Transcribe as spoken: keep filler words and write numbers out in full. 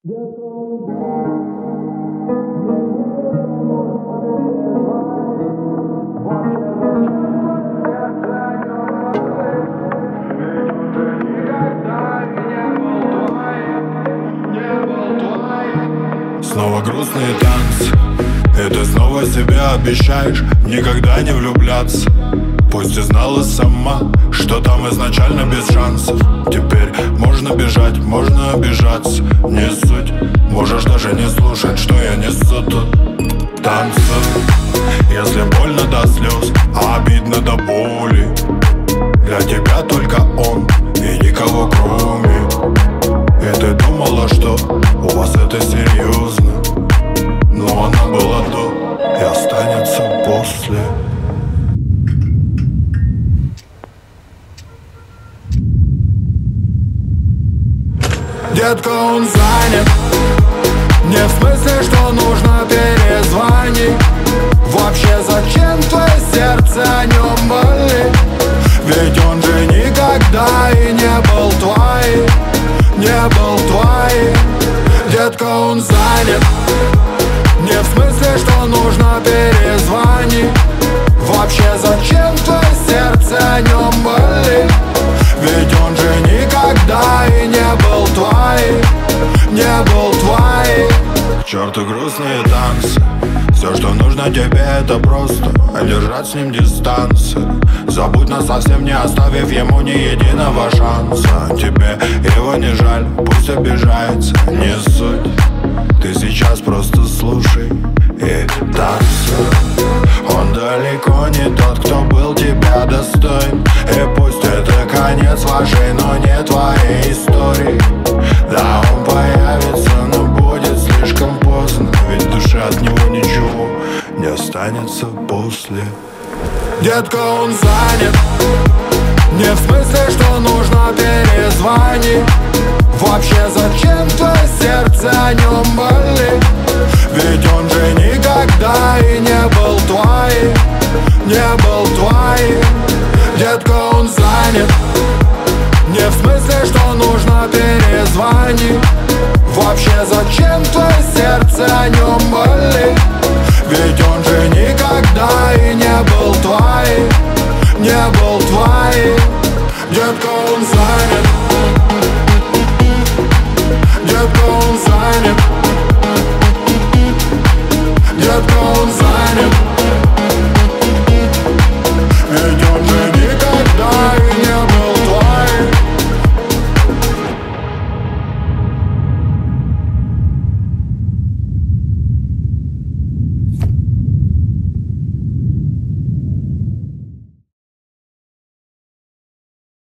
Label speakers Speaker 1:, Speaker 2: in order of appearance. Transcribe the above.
Speaker 1: Снова грустные танцы, и ты снова себе обещаешь никогда не влюбляться. Пусть и знала сама, что там изначально без шансов. Теперь можно бежать, можно обижаться, не суть. Можешь даже не слушать, что я несу тут. Танцуй, если больно до слез, а обидно до боли. Для тебя только он и никого кроме. И ты думала, что у вас это серьезно, но она была до и останется после. Детка, он занят. Не в смысле, что нужно перезвонить. Вообще, зачем твое сердце о нем болит? Ведь он же никогда и не был твоим, не был твоим. Детка, он занят. Не в смысле, что нужно перезвонить. Вообще, зачем твое сердце о нем болит? Ведь он же никогда и не был твоим, не был твоим. К черту грустные танцы. Все, что нужно тебе, это просто держать с ним дистанцию. Забудь нас совсем, не оставив ему ни единого шанса. Тебе его не жаль, пусть обижается, не суть. Ты сейчас просто слушай и танцуй. Он далеко не тот, кто был тебя достоин. И пусть это конец вашей, но не твоей истории. Да, он появится, но будет слишком поздно. Ведь в душе от него ничего не останется после. Детка, он занят. Не в смысле, что нужно перезвонить. Вообще, зачем твое сердце о нем болит? Ведь он же никогда и не был твоим, не был твоим. Детка, он занят. Не в смысле, что нужно перезвонить. Вообще, зачем твое сердце о нем болит? Ведь он же никогда и не был твоим, не был